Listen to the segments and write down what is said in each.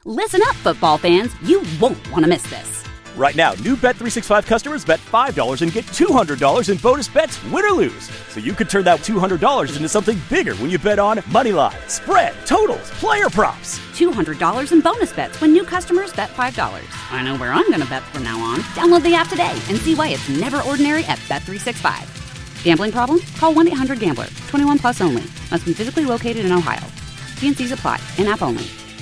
Listen up, football fans. You won't want to miss this. Right now, new Bet365 customers bet $5 and get $200 in bonus bets, win or lose. So you could turn that $200 into something bigger when you bet on money line, spread, totals, player props. $200 in bonus bets when new customers bet $5. I know where I'm going to bet from now on. Download the app today and see why it's never ordinary at Bet365. Gambling problem? Call 1-800-GAMBLER. 21 plus only. Must be physically located in Ohio. T&Cs apply. In-app only.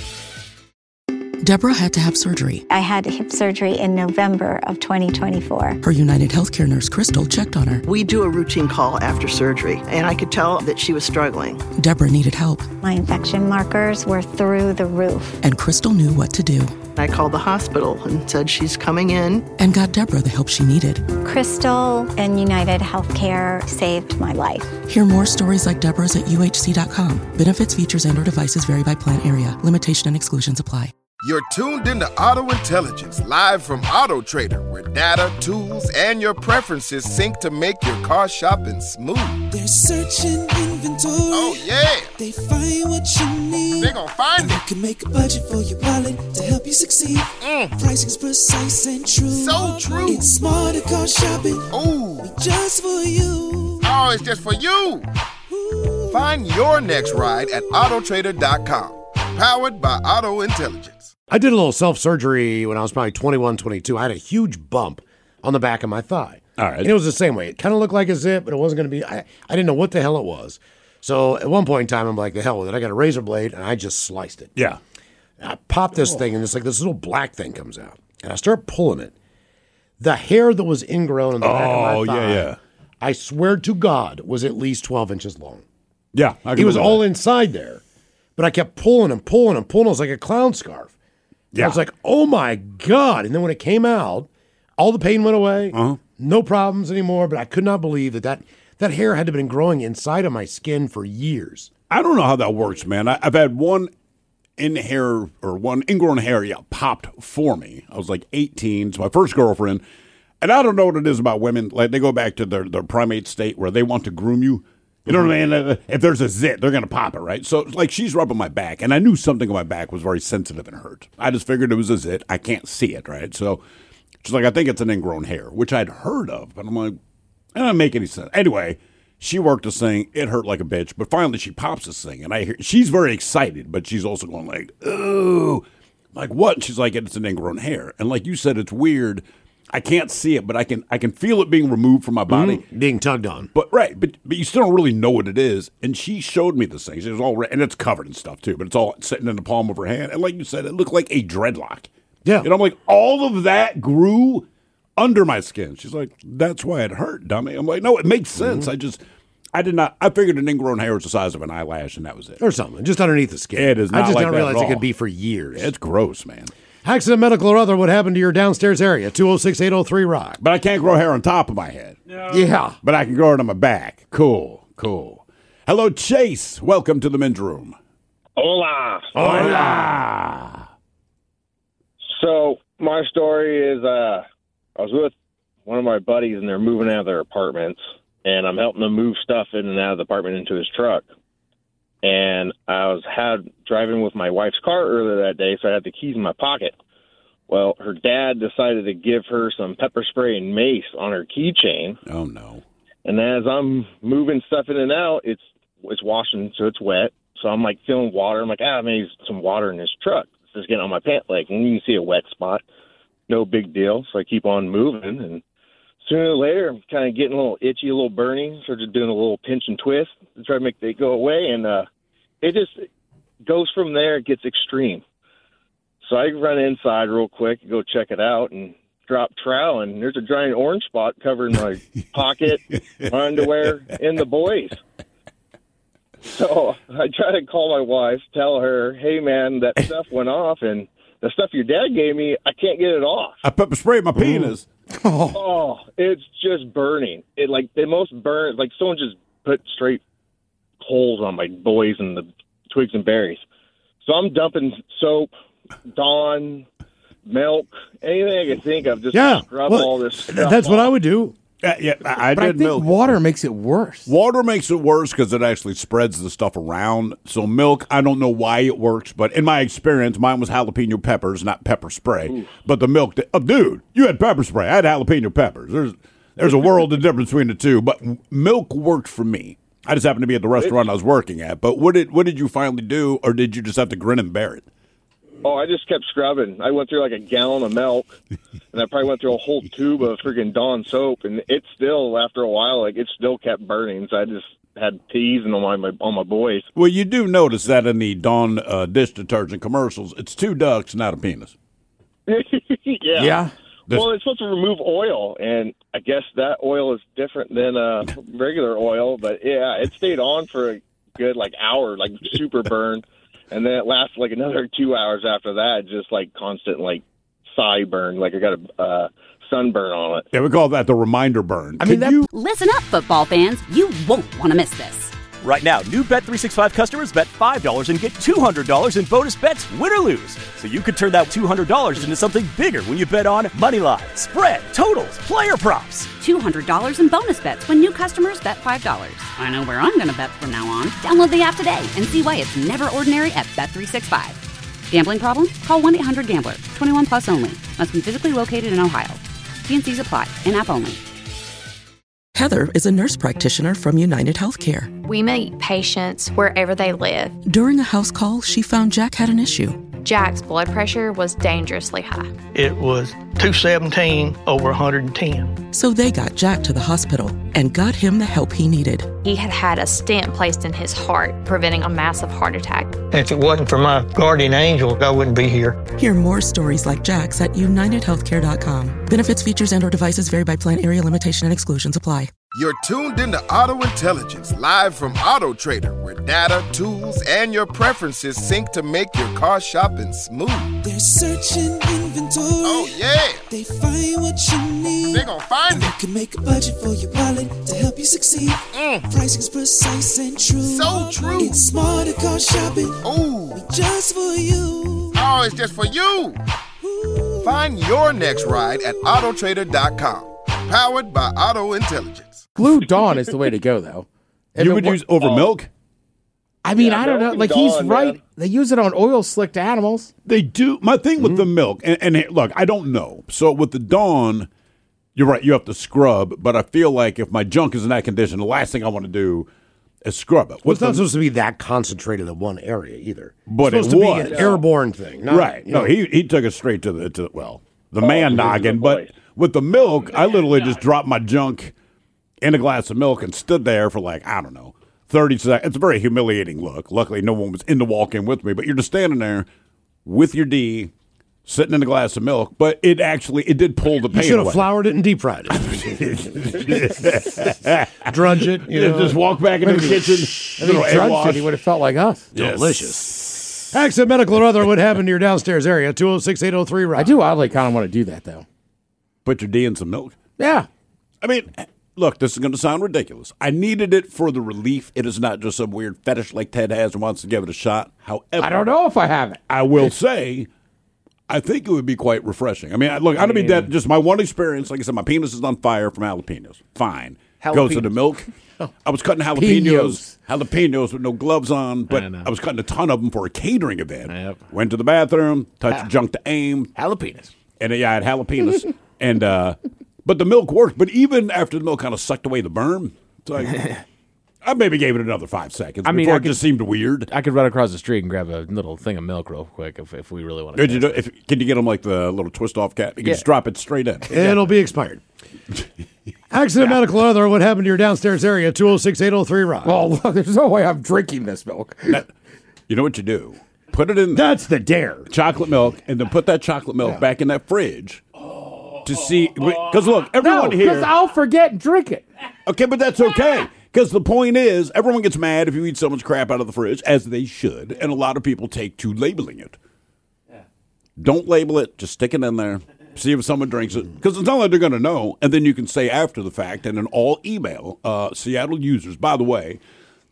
Deborah had to have surgery. I had hip surgery in November of 2024. Her United Healthcare nurse, Crystal, checked on her. We do a routine call after surgery, and I could tell that she was struggling. Deborah needed help. My infection markers were through the roof. And Crystal knew what to do. I called the hospital and said she's coming in. And got Deborah the help she needed. Crystal and United Healthcare saved my life. Hear more stories like Deborah's at uhc.com. Benefits, features, and/or devices vary by plan area. Limitation and exclusions apply. You're tuned into Auto Intelligence, live from Auto Trader, where data, tools, and your preferences sync to make your car shopping smooth. They're searching inventory. Oh, yeah. They find what you need. They're gonna find and it. You can make a budget for your wallet to help you succeed. Pricing's precise and true. So true. It's smarter car shopping. Ooh. Just for you. Oh, it's just for you. Ooh. Find your next ride at autotrader.com. Powered by Auto Intelligence. I did a little self-surgery when I was probably 21, 22. I had a huge bump on the back of my thigh. All right. And it was the same way. It kind of looked like a zit, but it wasn't going to be. I didn't know what the hell it was. So at one point in time, I'm like, the hell with it. I got a razor blade, and I just sliced it. Yeah. And I popped this thing, and it's like this little black thing comes out. And I start pulling it. The hair that was ingrown on the back of my thigh, I swear to God, was at least 12 inches long. Yeah. It was all inside there. But I kept pulling and pulling and pulling. It was like a clown scarf. Yeah. I was like, oh, my God. And then when it came out, all the pain went away. No problems anymore. But I could not believe that hair had to have been growing inside of my skin for years. I don't know how that works, man. I've had one ingrown hair popped for me. I was like 18. It's my first girlfriend. And I don't know what it is about women. Like, they go back to their primate state where they want to groom you. You know what I mean? If there's a zit, they're going to pop it, right? So, like, she's rubbing my back, and I knew something on my back was very sensitive and hurt. I just figured it was a zit. I can't see it, right? So she's like, I think it's an ingrown hair, which I'd heard of. But I'm like, that doesn't make any sense. Anyway, she worked this thing. It hurt like a bitch. But finally, she pops this thing, and I hear she's very excited, but she's also going like, ooh. I'm like, what? And she's like, it's an ingrown hair. And like you said, it's weird. I can't see it, but I can feel it being removed from my body, being tugged on. But you still don't really know what it is. And she showed me this thing. She was all and it's covered in stuff too, but it's all sitting in the palm of her hand. And like you said, it looked like a dreadlock. Yeah, and I'm like, all of that grew under my skin. She's like, that's why it hurt, dummy. I'm like, no, it makes sense. I figured an ingrown hair was the size of an eyelash, and that was it, or something, just underneath the skin. It is. Not I just like didn't realize it it could be for years. It's gross, man. Accident, medical, or other, what happened to your downstairs area? 206-803-ROCK. But I can't grow hair on top of my head. No. Yeah. But I can grow it on my back. Cool. Hello, Chase. Welcome to the men's room. Hola. Hola. So my story is I was with one of my buddies, and they're moving out of their apartments, and I'm helping them move stuff in and out of the apartment into his truck. And I was driving with my wife's car earlier that day, so I had the keys in my pocket. Well, her dad decided to give her some pepper spray and mace on her keychain. Oh, no. And as I'm moving stuff in and out, it's washing, so it's wet. So I'm, like, feeling water. I'm like, maybe some water in this truck. It's just getting on my pant leg. And you can see a wet spot. No big deal. So I keep on moving. And sooner or later, I'm kind of getting a little itchy, a little burning. So just doing a little pinch and twist to try to make it go away. And it just goes from there. It gets extreme. So I run inside real quick, go check it out, and drop trowel, and there's a giant orange spot covering my pocket, my underwear, and the boys. So I try to call my wife, tell her, hey, man, that stuff went off, and the stuff your dad gave me, I can't get it off. I pepper sprayed my penis. Oh, it's just burning. It like the most burn, like someone just put straight holes on my boys and the twigs and berries. So I'm dumping soap, Dawn, milk, anything I can think of, just to scrub all this stuff That's what off. I would do. I But I did think milk. water makes it worse. Water makes it worse because it actually spreads the stuff around. So milk, I don't know why it works, but in my experience, mine was jalapeno peppers, not pepper spray. Ooh. But the milk, dude, you had pepper spray. I had jalapeno peppers. There's a world of difference between the two. But milk worked for me. I just happened to be at the restaurant I was working at. But what did you finally do, or did you just have to grin and bear it? Oh, I just kept scrubbing. I went through like a gallon of milk, and I probably went through a whole tube of freaking Dawn soap, and it still, after a while, like it still kept burning. So I just had peas and on my boys. Well, you do notice that in the Dawn dish detergent commercials, it's 2 ducks, not a penis. Yeah. Well, it's supposed to remove oil, and I guess that oil is different than regular oil. But yeah, it stayed on for a good hour, like super burn. And then it lasted like another 2 hours after that, just like constant sigh burn, like I got a sunburn on it. Yeah, we call that the reminder burn. Listen up, football fans. You won't want to miss this. Right now, new Bet365 customers bet $5 and get $200 in bonus bets, win or lose. So you could turn that $200 into something bigger when you bet on money line, spread, totals, player props. $200 in bonus bets when new customers bet $5. I know where I'm going to bet from now on. Download the app today and see why it's never ordinary at Bet365. Gambling problem? Call 1-800-GAMBLER. 21 plus only. Must be physically located in Ohio. T&Cs apply. In-app only. Heather is a nurse practitioner from United Healthcare. We meet patients wherever they live. During a house call, she found Jack had an issue. Jack's blood pressure was dangerously high. It was 217 over 110. So they got Jack to the hospital and got him the help he needed. He had had a stent placed in his heart, preventing a massive heart attack. If it wasn't for my guardian angel, I wouldn't be here. Hear more stories like Jack's at UnitedHealthcare.com. Benefits, features, and/or devices vary by plan, area, limitation, and exclusions apply. You're tuned into Auto Intelligence, live from Auto Trader, where data, tools, and your preferences sync to make your car shopping smooth. They're searching inventory. Oh, yeah. They find what you need. They're gonna find it. You can make a budget for your wallet to help you succeed. Pricing's precise and true. So true. It's smarter car shopping. Ooh. Just for you. Oh, it's just for you. Find your next ride at autotrader.com. Powered by Auto Intelligence. Blue Dawn is the way to go, though. You would use over milk? I mean, I don't know. Like, he's right. Man. They use it on oil slick to animals. They do. My thing with the milk, and look, I don't know. So with the Dawn, you're right, you have to scrub, but I feel like if my junk is in that condition, the last thing I want to do is scrub it. Well, it's not supposed to be that concentrated in one area either. But it's supposed to be an airborne thing. Not, right. No, he took it straight to the man noggin. But with the milk, I literally just dropped my junk in a glass of milk and stood there for 30 seconds. It's a very humiliating look. Luckily, no one was in the walk-in with me, but you're just standing there with your D, sitting in a glass of milk, but it did pull the pain away. You should have floured it and deep fried it. Drudge it. Just walk back into the kitchen. And he drudged it. He would have felt like us. Yes. Delicious. Accident, medical, or other would happen to your downstairs area. 206-803-ROCK. I do oddly kind of want to do that, though. Put your D in some milk? Yeah. I mean, look, this is going to sound ridiculous. I needed it for the relief. It is not just some weird fetish like Ted has and wants to give it a shot. However, I don't know if I have it. I will say, I think it would be quite refreshing. I mean, look, I don't mean that. Just my one experience, like I said, my penis is on fire from jalapenos. Fine. Goes to the milk. I was cutting jalapenos with no gloves on, but I was cutting a ton of them for a catering event. Yep. Went to the bathroom, touched junk to aim. Jalapenos. And I had jalapenos. And but the milk worked. But even after the milk kind of sucked away the burn, it's like I maybe gave it another 5 seconds. Before it just seemed weird. I could run across the street and grab a little thing of milk real quick if we really want to. Can you get them like the little twist off cap? You can just drop it straight in. It'll be expired. Accident, medical, or other. What happened to your downstairs area? 206-803-ROCK. Well, look, there's no way I'm drinking this milk. You know what you do? Put it in. That's the dare. Chocolate milk, and then put that chocolate milk back in that fridge. To see, because look, everyone here. Because I'll forget and drink it. Okay, but that's okay. Because the point is, everyone gets mad if you eat so much crap out of the fridge, as they should, and a lot of people take to labeling it. Yeah. Don't label it. Just stick it in there. See if someone drinks it. Because it's not like they're going to know, and then you can say after the fact, and in all email, Seattle users, by the way,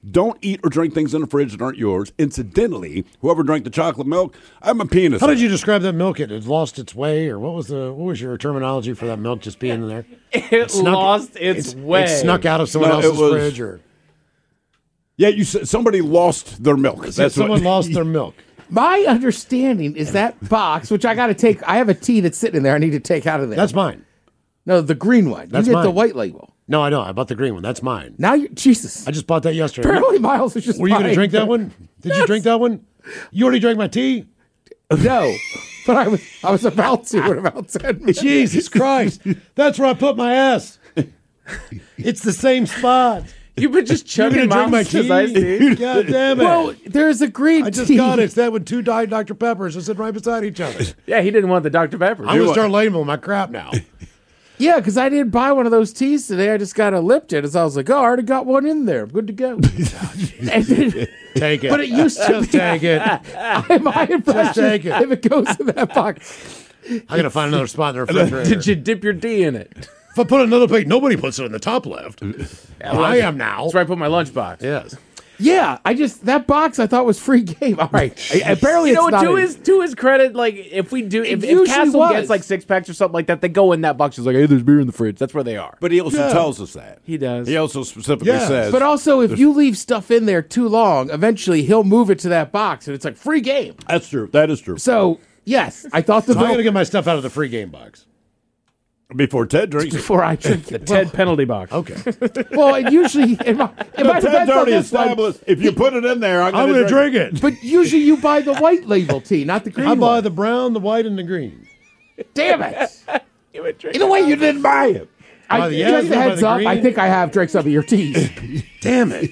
Don't eat or drink things in the fridge that aren't yours. Incidentally, whoever drank the chocolate milk, I'm a penis. How did you describe that milk? It had lost its way, or what was your terminology for that milk just being in there? It lost its way. It snuck out of someone else's fridge, or yeah, you said somebody lost their milk. Someone lost their milk. My understanding is that box, which I got to take. I have a tea that's sitting in there. I need to take out of there. That's mine. No, the green one. That's you get mine. the white label. No, I know. I bought the green one. That's mine. Now, Jesus. I just bought that yesterday. Apparently, Miles is just. Were you going to drink that one? Did you drink that one? You already drank my tea? No, but I was about to in about 10 minutes. Jesus Christ. That's where I put my ass. It's the same spot. You've been just chugging my tea. God damn it. Well, there's a green tea. I just got it. It's that with two Diet Dr. Peppers that sit right beside each other. Yeah, he didn't want the Dr. Pepper. I'm going to start labeling my crap now. Yeah, because I didn't buy one of those teas today. I just got a Lipton. So I was like, oh, I already got one in there. I'm good to go. Take it. But it used to just take it. My impression, take it. if it goes in that box. I'm going to find another spot in the refrigerator. Did you dip your tea in it? If I put another plate, nobody puts it in the top left. I am now. That's where I put my lunchbox. Yes. Yeah, that box I thought was free game. All right. Apparently, you know, it's not to his credit, like if Castle gets like 6 packs or something like that, they go in that box. It's like, hey, there's beer in the fridge. That's where they are. But he also tells us that. He does. He also specifically says. But also, if you leave stuff in there too long, eventually he'll move it to that box, and it's like free game. That's true. That is true. So yes, I thought I'm going to get my stuff out of the free game box. Before Ted drinks it. Before I drink the Ted penalty box. Okay. Well, it usually... Ted's already established. If you put it in there, I'm going to drink it. But usually you buy the white label tea, not the green one. I buy the brown, the white, and the green. Damn it. Either way, you didn't buy it. Just a heads up, I think I have drank some of your teas. Damn it.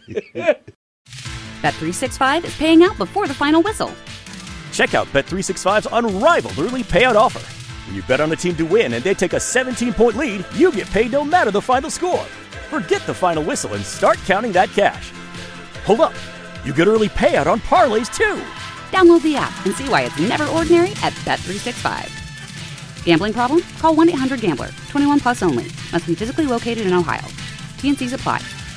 Bet365 is paying out before the final whistle. Check out Bet365's unrivaled early payout offer. When you bet on a team to win and they take a 17-point lead, you get paid no matter the final score. Forget the final whistle and start counting that cash. Hold up. You get early payout on parlays, too. Download the app and see why it's never ordinary at Bet365. Gambling problem? Call 1-800-GAMBLER. 21 plus only. Must be physically located in Ohio. T&Cs apply.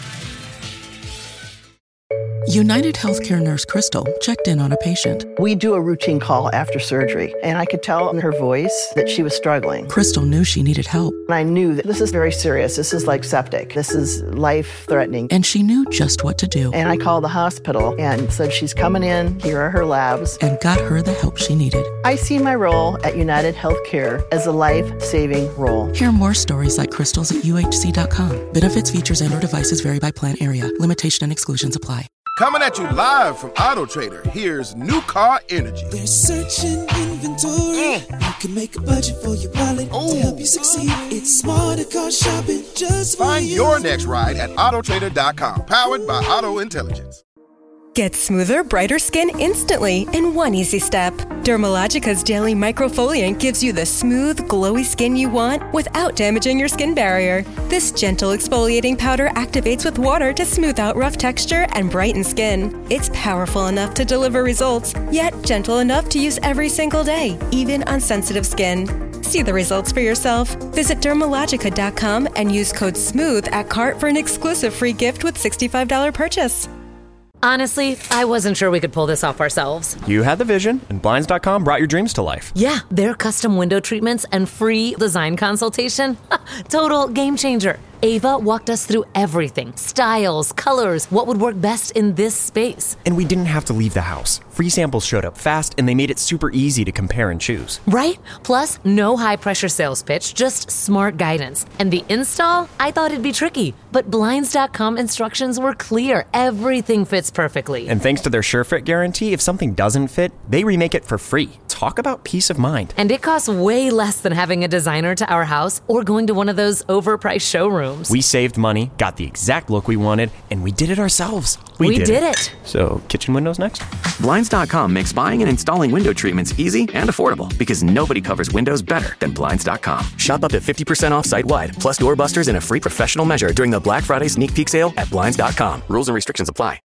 United Healthcare nurse Crystal checked in on a patient. We do a routine call after surgery, and I could tell in her voice that she was struggling. Crystal knew she needed help. And I knew that this is very serious. This is like septic. This is life-threatening. And she knew just what to do. And I called the hospital and said, she's coming in. Here are her labs. And got her the help she needed. I see my role at United Healthcare as a life-saving role. Hear more stories like Crystal's at UHC.com. Benefits, features, and/or devices vary by plan area. Limitation and exclusions apply. Coming at you live from Auto Trader, here's New Car Energy. They're searching inventory. You can make a budget for your wallet to help you succeed. It's smarter car shopping just for you. Find your next ride at autotrader.com. Powered by Auto Intelligence. Get smoother, brighter skin instantly in one easy step. Dermalogica's daily microfoliant gives you the smooth, glowy skin you want without damaging your skin barrier. This gentle exfoliating powder activates with water to smooth out rough texture and brighten skin. It's powerful enough to deliver results, yet gentle enough to use every single day, even on sensitive skin. See the results for yourself. Visit Dermalogica.com and use code SMOOTH at cart for an exclusive free gift with $65 purchase. Honestly, I wasn't sure we could pull this off ourselves. You had the vision, and Blinds.com brought your dreams to life. Yeah, their custom window treatments and free design consultation. Total game changer. Ava walked us through everything. Styles, colors, what would work best in this space. And we didn't have to leave the house. Free samples showed up fast, and they made it super easy to compare and choose. Right? Plus, no high-pressure sales pitch, just smart guidance. And the install? I thought it'd be tricky, but Blinds.com instructions were clear. Everything fits perfectly. And thanks to their SureFit guarantee, if something doesn't fit, they remake it for free. Talk about peace of mind. And it costs way less than having a designer to our house or going to one of those overpriced showrooms. We saved money, got the exact look we wanted, and we did it ourselves. We did it. So, kitchen windows next? Blinds.com makes buying and installing window treatments easy and affordable because nobody covers windows better than Blinds.com. Shop up to 50% off site-wide, plus doorbusters and a free professional measure during the Black Friday sneak peek sale at Blinds.com. Rules and restrictions apply.